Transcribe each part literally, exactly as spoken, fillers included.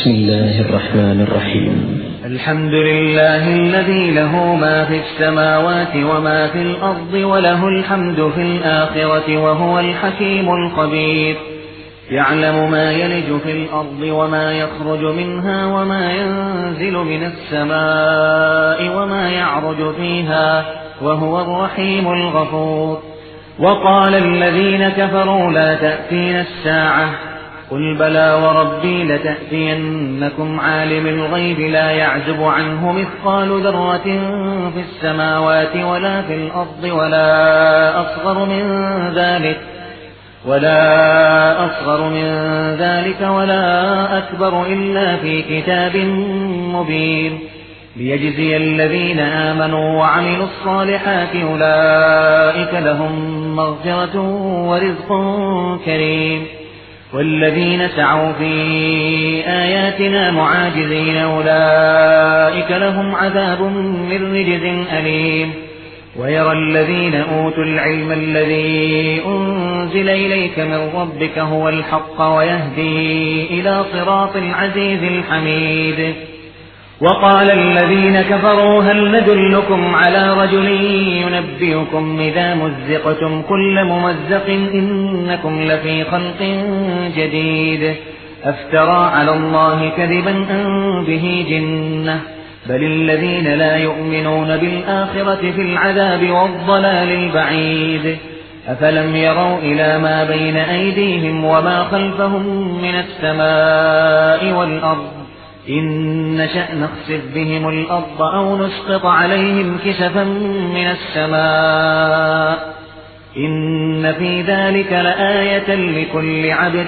بسم الله الرحمن الرحيم. الحمد لله الذي له ما في السماوات وما في الأرض وله الحمد في الآخرة وهو الحكيم الخبير. يعلم ما يلج في الأرض وما يخرج منها وما ينزل من السماء وما يعرج فيها وهو الرحيم الغفور. وقال الذين كفروا لا تأتينا الساعة قل بلى وربي لتأتينكم عالم الغيب لا يعزب عنه مثقال ذرة في السماوات ولا في الأرض ولا أصغر من ذلك ولا أصغر من ذلك ولا أكبر إلا في كتاب مبين ليجزي الذين آمنوا وعملوا الصالحات أولئك لهم مغفرة ورزق كريم. والذين سعوا في آياتنا معاجزين أولئك لهم عذاب من رجز أليم. ويرى الذين أوتوا العلم الذي أنزل إليك من ربك هو الحق ويهدي إلى صراط العزيز الحميد. وقال الذين كفروا هل ندلكم على رجل ينبئكم إذا مزقتم كل ممزق إنكم لفي خلق جديد أفترى على الله كذبا أم به جنة بل الذين لا يؤمنون بالآخرة في العذاب والضلال البعيد. أفلم يروا إلى ما بين أيديهم وما خلفهم من السماء والأرض إن نشأ نخسف بهم الأرض أو نسقط عليهم كسفا من السماء إن في ذلك لآية لكل عبد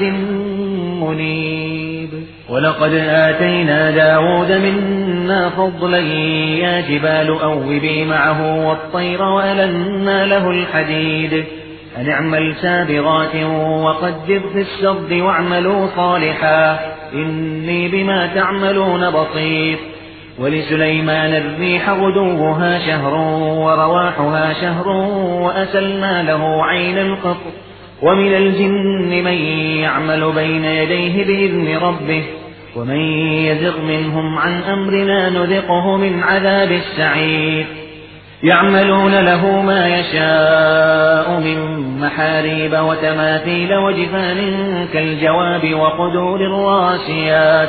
منيب. ولقد آتينا داود منا فضلا يا جبال أوبي معه والطير وألنا له الحديد أن اعمل سابغات وقدر في السرد واعملوا صالحا إني بما تعملون بصير. ولسليمان الريح غدوها شهر ورواحها شهر وأسلنا له عين القطر ومن الجن من يعمل بين يديه بإذن ربه ومن يزغ منهم عن أمرنا نذقه من عذاب السعير. يعملون له ما يشاء من محاريب وتماثيل وجفان كالجواب وقدور الراسيات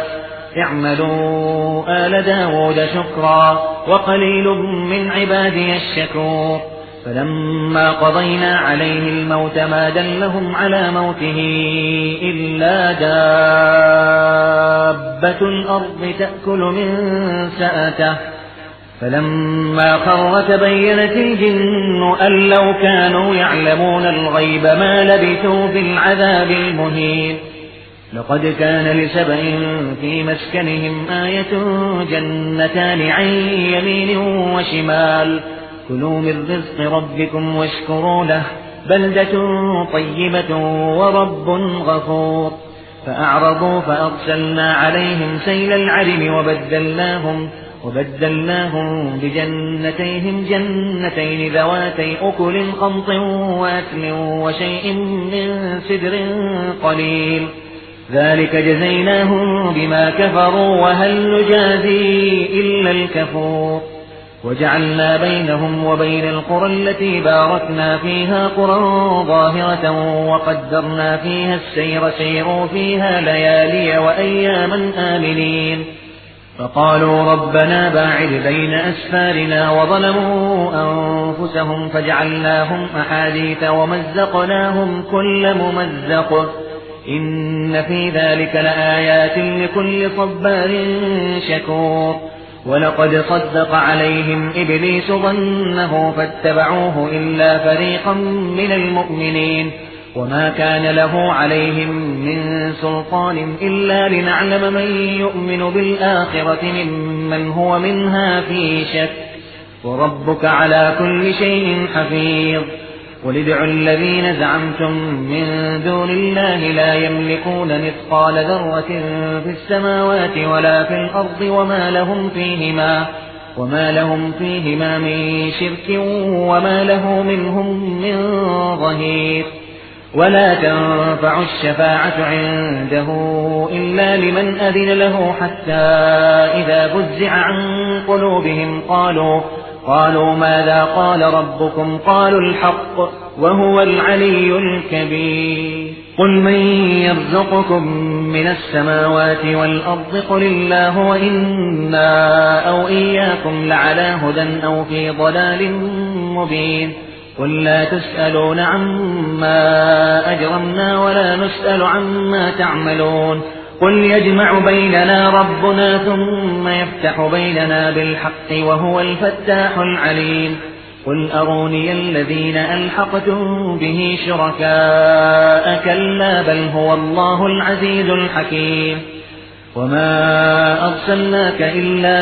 اعملوا آل داود شكرا وقليل من عبادي الشكور. فلما قضينا عليه الموت ما دلهم على موته إلا دابة الأرض تأكل من سأته فلما خر تبينت الجن أن لو كانوا يعلمون الغيب ما لبثوا في العذاب المهين. لقد كان لسبأ في مسكنهم آية جنتان عن يمين وشمال كلوا من رزق ربكم واشكروا له بلدة طيبة ورب غفور. فأعرضوا فأرسلنا عليهم سيل العرم وبدلناهم وبدلناهم بجنتيهم جنتين ذواتي أكل خمط وأثل وشيء من سدر قليل ذلك جزيناهم بما كفروا وهل نجازي إلا الكفور. وجعلنا بينهم وبين القرى التي باركنا فيها قرى ظاهرة وقدرنا فيها السير سيروا فيها ليالي وأياما آمنين. فقالوا ربنا باعد بين أسفارنا وظلموا أنفسهم فجعلناهم أحاديث ومزقناهم كل ممزق إن في ذلك لآيات لكل صبار شكور. ولقد صدق عليهم إبليس ظنه فاتبعوه إلا فريقا من المؤمنين وما كان له عليهم من سلطان إلا لنعلم من يؤمن بالآخرة ممن هو منها في شك وربك على كل شيء حفيظ. ولادعوا الذين زعمتم من دون الله لا يملكون مثقال ذرة في السماوات ولا في الأرض وما لهم فيهما وما لهم فيهما من شرك وما له منهم من ظهير. ولا تنفع الشفاعة عنده إلا لمن أذن له حتى إذا فزع عن قلوبهم قالوا قالوا ماذا قال ربكم قالوا الحق وهو العلي الكبير قل من يرزقكم من السماوات والأرض قل الله وإنا أو إياكم لعلى هدى أو في ضلال مبين قل لا تسألون عما أجرمنا ولا نسأل عما تعملون قل يجمع بيننا ربنا ثم يفتح بيننا بالحق وهو الفتاح العليم قل أروني الذين ألحقتم به شركاء كلا بل هو الله العزيز الحكيم وما أرسلناك إلا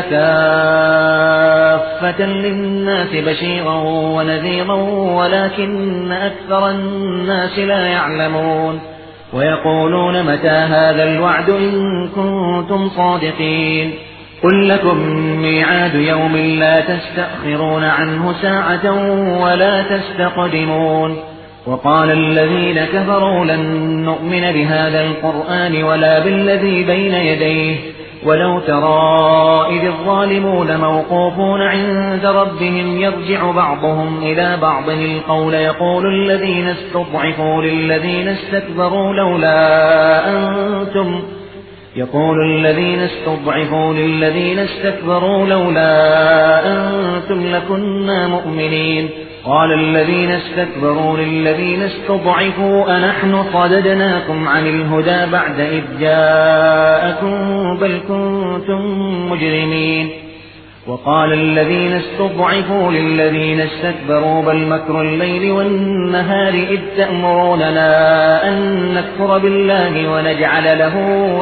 كافة للناس بشيرا ونذيرا ولكن أكثر الناس لا يعلمون ويقولون متى هذا الوعد إن كنتم صادقين قل لكم ميعاد يوم لا تستأخرون عنه ساعة ولا تستقدمون وقال الذين كفروا لن نؤمن بهذا القرآن ولا بالذي بين يديه ولو ترى إذ الظالمون موقوفون عند ربهم يرجع بعضهم إلى بعض القول يقول الذين استضعفوا للذين استكبروا لولا أنتم يقول الذين استضعفوا للذين استكبروا لولا أنتم لكنا مؤمنين قال الذين استكبروا للذين استضعفوا أنحن صددناكم عن الهدى بعد إذ جاءكم بل كنتم مجرمين وقال الذين استضعفوا للذين استكبروا بل مكر الليل والنهار إذ تأمروننا أن نكفر بالله ونجعل له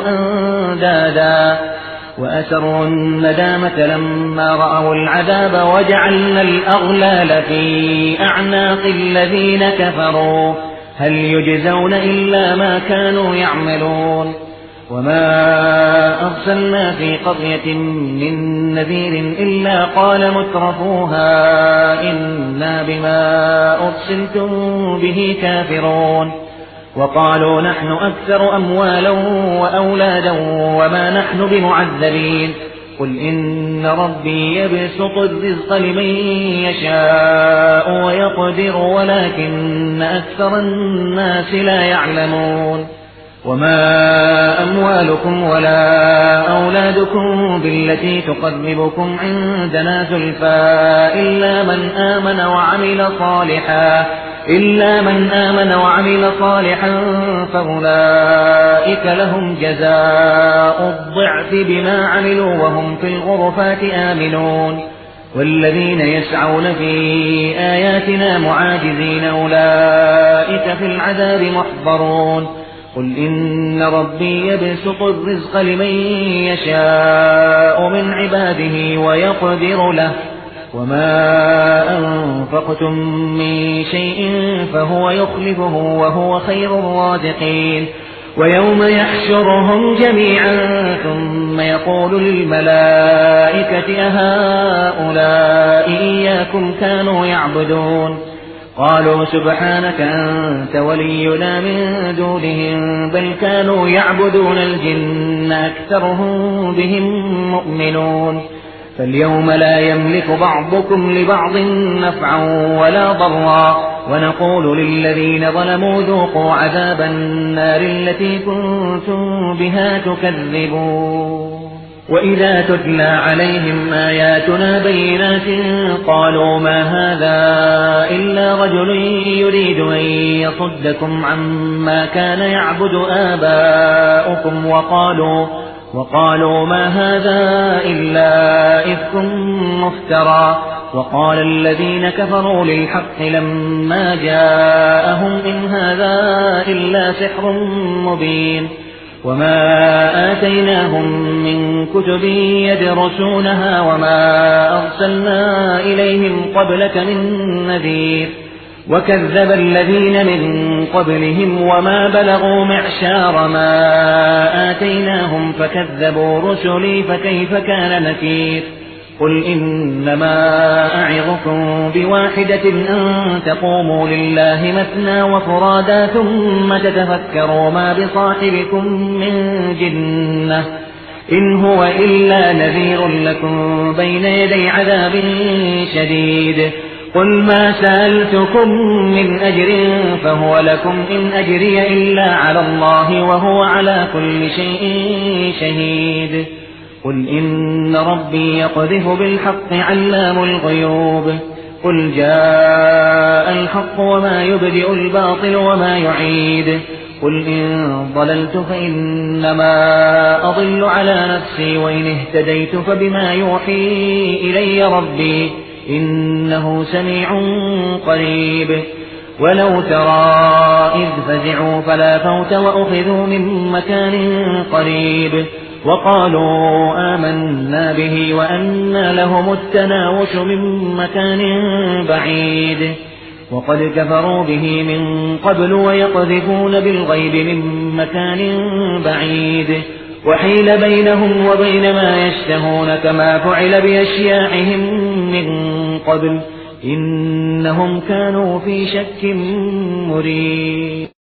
أندادا وأسروا الندامة لما رأوا العذاب وجعلنا الأغلال في أعناق الذين كفروا هل يجزون إلا ما كانوا يعملون وما أرسلنا في قرية من نذير إلا قال مترفوها إنا بما أرسلتم به كافرون وقالوا نحن أكثر أموالا وأولادا وما نحن بمعذبين قل إن ربي يبسط الرزق لمن يشاء ويقدر ولكن أكثر الناس لا يعلمون وما أموالكم ولا أولادكم بالتي تقربكم عندنا زلفى إلا من آمن وعمل صالحا إلا من آمن وعمل صالحا فأولئك لهم جزاء الضعف بما عملوا وهم في الغرفات آمنون والذين يسعون في آياتنا معاجزين أولئك في العذاب محضرون قل إن ربي يبسط الرزق لمن يشاء من عباده ويقدر له وما أنفقتم من شيء فهو يخلفه وهو خير الرازقين ويوم يحشرهم جميعا ثم يقول للملائكة أهؤلاء إياكم كانوا يعبدون قالوا سبحانك أنت ولينا من دونهم بل كانوا يعبدون الجن أكثرهم بهم مؤمنون فاليوم لا يملك بعضكم لبعض نفعا ولا ضرا ونقول للذين ظلموا ذوقوا عذاب النار التي كنتم بها تكذبون وإذا تتلى عليهم آياتنا بينات قالوا ما هذا إلا رجل يريد أن يصدكم عما كان يعبد آباؤكم وقالوا وقالوا ما هذا إلا إفك مفترى وقال الذين كفروا للحق لما جاءهم إن هذا إلا سحر مبين وما آتيناهم من كتب يدرسونها وما أرسلنا إليهم قبلك من نذير وكذب الذين من قبلهم وما بلغوا معشار ما آتيناهم فكذبوا رسلي فكيف كان نكير قل إنما أعظكم بواحدة أن تقوموا لله مثنى وفرادا ثم تتفكروا ما بصاحبكم من جنة إن هو إلا نذير لكم بين يدي عذاب شديد قل ما سألتكم من أجر فهو لكم إن أجري إلا على الله وهو على كل شيء شهيد قل إن ربي يقذف بالحق علام الغيوب قل جاء الحق وما يبدئ الباطل وما يعيد قل إن ضللت فإنما أضل على نفسي وإن اهتديت فبما يوحي إلي ربي إنه سميع قريب ولو ترى إذ فزعوا فلا فوت وأخذوا من مكان قريب وقالوا آمنا به وأنى لهم التناوش من مكان بعيد وقد كفروا به من قبل ويقذفون بالغيب من مكان بعيد وحيل بينهم وبين ما يشتهون كما فعل بأشياعهم من قبل إنهم كانوا في شك مريب.